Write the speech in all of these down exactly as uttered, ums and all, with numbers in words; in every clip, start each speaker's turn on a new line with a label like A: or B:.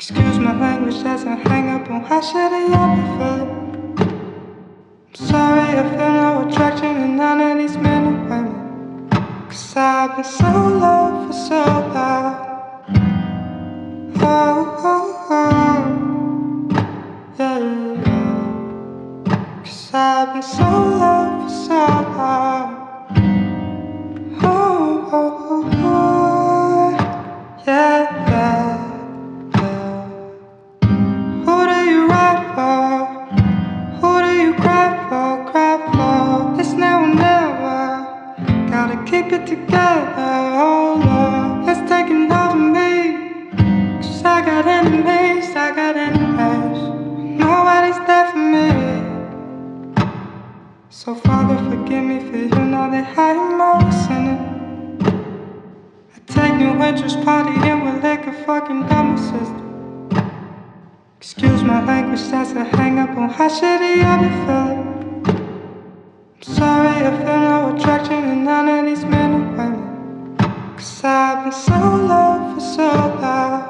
A: Excuse my language as I hang up on how shitty I've been feeling. I'm sorry I feel no attraction in none of these men and women. Cause I've been so low for so long. Oh, oh, oh, yeah, yeah. Cause I've been so low for so long. Oh, oh, oh, oh, yeah, yeah. Who do you ride for? Who do you cry for? Cry for? It's now or never. Gotta keep it together. Oh Lord, it's taking over me. Cause I got enemies, I got enemies. Nobody's there for me. So Father, forgive me for you know that I am always sinning. I take new interest, partying with liquor, fucking up my system. Excuse my language as I hang up on how shitty I've been feeling. I'm sorry I feel no attraction in none of these men and women. Cause I've been so low for so long.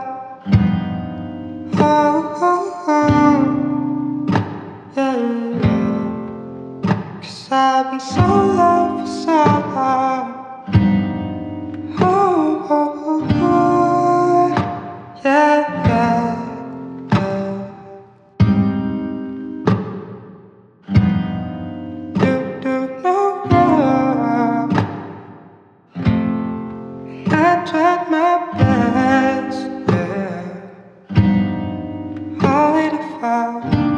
A: Oh, oh, oh, yeah, yeah. Cause I've been so low for so long. Oh, oh, oh, oh, yeah, yeah. I tried my best, yeah, only to fall.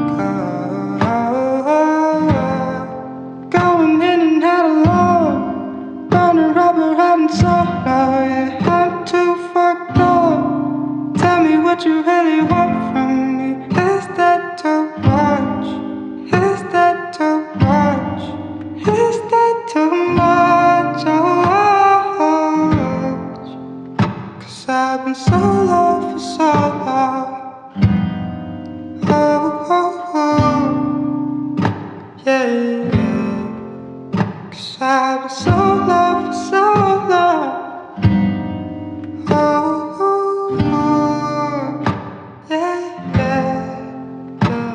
A: Going in and out of love, burning rubber out and solo, yeah, I'm too fucked up. Tell me what you really want from me. Is that too much? Is that too much? Is that too much? Oh, cause I've been so low for so long. Oh, oh, oh, yeah, yeah. Cause I've been so low for so long. Oh, oh, oh, yeah, yeah, yeah.